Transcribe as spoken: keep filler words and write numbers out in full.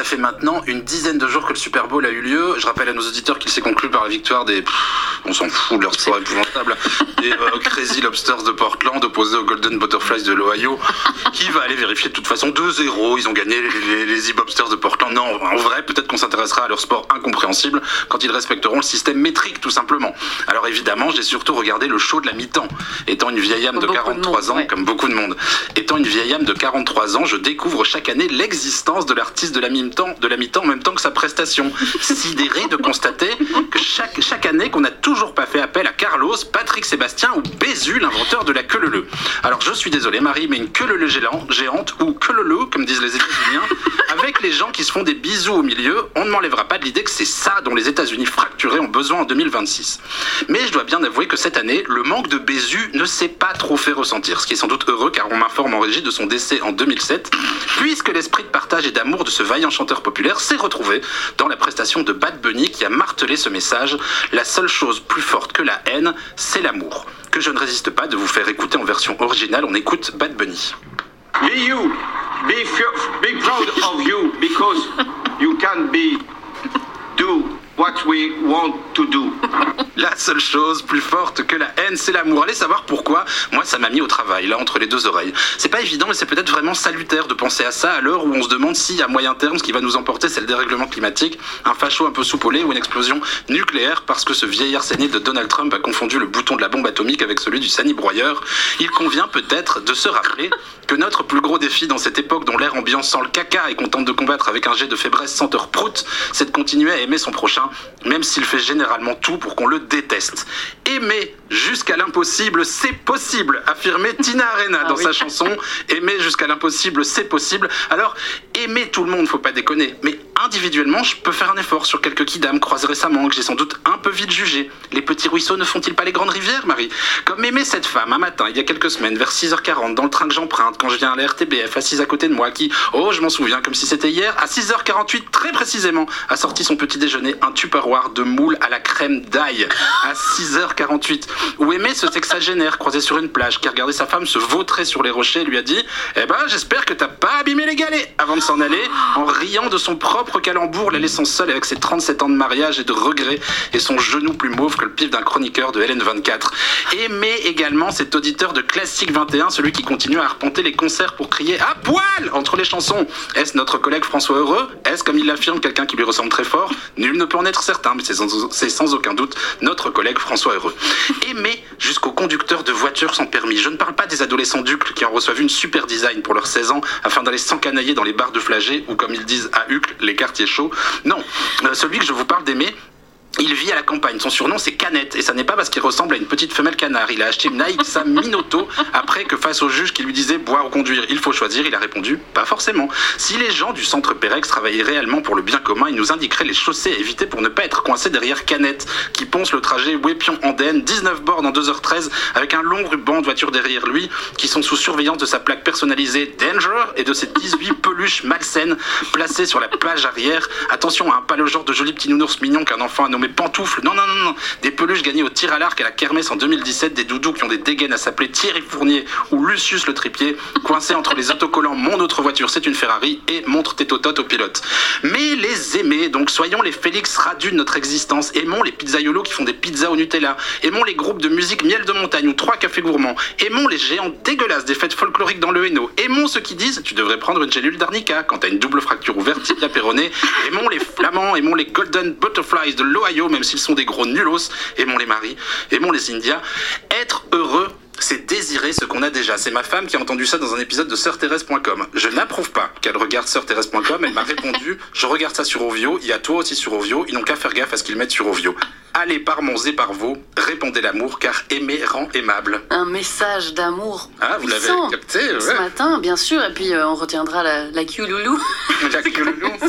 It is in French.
fait maintenant une dizaine de jours que le Super Bowl a eu lieu. Je rappelle à nos auditeurs qu'il s'est conclu par la victoire des... Pff, on s'en fout de leur sport épouvantable. Des euh, Crazy Lobsters de Portland opposés aux Golden Butterflies de l'Ohio. Qui va aller vérifier de toute façon deux zéro. Ils ont gagné les, les, les E-Bobsters de Portland. Non, en vrai, peut-être qu'on s'intéressera à leur sport incompréhensible quand ils respecteront le système métrique, tout simplement. Alors évidemment, j'ai surtout regardé le show de la mi-temps. Étant une vieille âme de quarante-trois ans, ouais. Comme beaucoup de monde, étant une vieille âme de quarante-trois ans, je découvre chaque année l'existence de l'artiste de la mi-temps, de la mi-temps en même temps que sa prestation. Sidéré de constater que chaque, chaque année qu'on n'a toujours pas fait appel à Carlos, Patrick Sébastien ou Bézu, l'inventeur de la queue-leu-leu. Alors je suis désolé Marie, mais une queue-leu-leu géante ou queue-leu-leu, comme disent les États-Unis, avec les gens qui se font des bisous au milieu, on ne m'enlèvera pas de l'idée que c'est ça dont les États-Unis fracturés ont besoin en deux mille vingt-six. Mais je dois bien avouer que cette année, le manque de Bézu ne s'est pas trop fait ressentir, ce qui est sans doute heureux car on m'informe en régie de son décès en deux mille sept, puisque l'esprit de partage et d'amour de ce vaillant chanteur populaire s'est retrouvé dans la prestation de Bad Bunny qui a martelé ce message: la seule chose plus forte que la haine, c'est l'amour. Que je ne résiste pas de vous faire écouter en version originale, on écoute Bad Bunny. Be you, be, be proud of you because you can be, do what we want to do. La seule chose plus forte que la haine, c'est l'amour. Allez savoir pourquoi. Moi, ça m'a mis au travail, là, entre les deux oreilles. C'est pas évident, mais c'est peut-être vraiment salutaire de penser à ça à l'heure où on se demande si, à moyen terme, ce qui va nous emporter, c'est le dérèglement climatique, un facho un peu soupolé ou une explosion nucléaire parce que ce vieillard sénile de Donald Trump a confondu le bouton de la bombe atomique avec celui du sanibroyeur. Il convient peut-être de se rappeler que notre plus gros défi dans cette époque dont l'air ambiant sent le caca et qu'on tente de combattre avec un jet de fébresse senteur prout, c'est de continuer à aimer son prochain, même s'il fait généralement tout pour qu'on le déteste. Aimer jusqu'à l'impossible, c'est possible, affirmait Tina Arena dans ah oui. sa chanson Aimer jusqu'à l'impossible, c'est possible. Alors, aimer tout le monde, faut pas déconner, mais individuellement, je peux faire un effort sur quelques kidams croisés récemment que j'ai sans doute un peu vite jugé. Les petits ruisseaux ne font-ils pas les grandes rivières, Marie? Comme aimer cette femme un matin, il y a quelques semaines, vers six heures quarante, dans le train que j'emprunte, quand je viens à la R T B F, assise à côté de moi, qui, oh, je m'en souviens comme si c'était hier, à six heures quarante-huit, très précisément, a sorti son petit déjeuner, un tupperware de moule à la crème d'ail, à six heures quarante-huit. Ou aimer ce sexagénaire croisé sur une plage, qui regardait sa femme se vautrer sur les rochers et lui a dit « Eh ben, j'espère que t'as pas abîmé les galets !» avant de s'en aller, en riant de son propre calembour, la laissant seule avec ses trente-sept ans de mariage et de regrets, et son genou plus mauve que le pif d'un chroniqueur de L N vingt-quatre. Aimer également cet auditeur de Classique vingt et un, celui qui continue à arpenter les concerts pour crier à poil entre les chansons. Est-ce notre collègue François Heureux? Est-ce, comme il l'affirme, quelqu'un qui lui ressemble très fort? Nul ne peut en être certain, mais c'est sans, c'est sans aucun doute notre collègue François Heureux. Aimer jusqu'aux conducteurs de voitures sans permis. Je ne parle pas des adolescents d'Uccle qui en reçoivent une super design pour leurs seize ans afin d'aller s'encanailler dans les bars de Flagey ou, comme ils disent à Uccle, les quartiers chauds. Non, euh, celui que je vous parle d'aimer, il vit à la campagne, son surnom c'est Canette, et ça n'est pas parce qu'il ressemble à une petite femelle canard. Il a acheté une Aixa Minotto après que face au juge qui lui disait boire ou conduire, il faut choisir, il a répondu pas forcément. Si les gens du centre Pérex travaillaient réellement pour le bien commun, ils nous indiqueraient les chaussées à éviter pour ne pas être coincés derrière Canette, qui ponce le trajet Wépion-Andenne, dix-neuf bornes en deux heures treize, avec un long ruban de voitures derrière lui, qui sont sous surveillance de sa plaque personnalisée Danger et de ses dix-huit peluches malsaines placées sur la plage arrière. Attention, hein, pas le genre de joli petit nounours mignon qu'un enfant a nommé pantoufles, non, non, non, non, des peluches gagnées au tir à l'arc à la kermesse en deux mille dix-sept, des doudous qui ont des dégaines à s'appeler Thierry Fournier ou Lucius le tripier, coincés entre les autocollants Mon autre voiture c'est une Ferrari et Montre tes tototes au pilote. Mais les aimer, donc soyons les Félix Radu de notre existence, aimons les pizzaiolos qui font des pizzas au Nutella, aimons les groupes de musique Miel de Montagne ou Trois Cafés Gourmands, aimons les géants dégueulasses des fêtes folkloriques dans le Hainaut, aimons ceux qui disent tu devrais prendre une gélule d'arnica quand t'as une double fracture ouverte tibia péroné, aimons les Flamands, aimons les Golden Butterflies de l'Ohio, même s'ils sont des gros nulos, aimons les maris, aimons les Indias. Être heureux, c'est désirer ce qu'on a déjà. C'est ma femme qui a entendu ça dans un épisode de Sœur Thérèse point com. Je n'approuve pas qu'elle regarde Sœur Thérèse point com. Elle m'a répondu, je regarde ça sur Ovio, il y a toi aussi sur Ovio, ils n'ont qu'à faire gaffe à ce qu'ils mettent sur Ovio. Allez par Mons et par Vaux, répondez l'amour, car aimer rend aimable. Un message d'amour. Ah, vous l'avez capté, ouais. Ce matin, bien sûr, et puis euh, on retiendra la, la Q-loulou. La Q-loulou.